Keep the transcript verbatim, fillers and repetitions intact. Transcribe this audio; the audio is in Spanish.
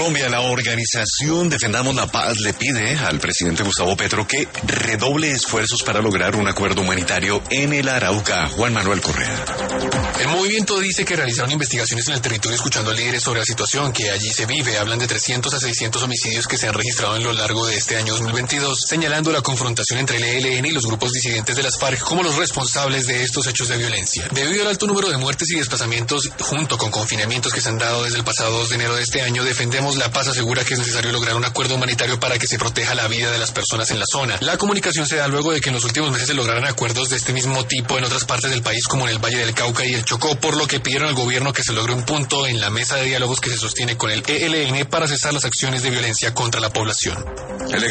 Colombia, la organización Defendamos la Paz le pide al presidente Gustavo Petro que redoble esfuerzos para lograr un acuerdo humanitario en el Arauca. Juan Manuel Correa. El movimiento dice que realizaron investigaciones en el territorio escuchando a líderes sobre la situación que allí se vive. Hablan de trescientos a seiscientos homicidios que se han registrado en lo largo de este año dos mil veintidós, señalando la confrontación entre el E L N y los grupos disidentes de las FARC como los responsables de estos hechos de violencia. Debido al alto número de muertes y desplazamientos, junto con confinamientos que se han dado desde el pasado dos de enero de este año, Defendemos la Paz asegura que es necesario lograr un acuerdo humanitario para que se proteja la vida de las personas en la zona. La comunicación se da luego de que en los últimos meses se lograran acuerdos de este mismo tipo en otras partes del país, como en el Valle del Cauca y el Chocó, por lo que pidieron al gobierno que se logre un punto en la mesa de diálogos que se sostiene con el E L N para cesar las acciones de violencia contra la población.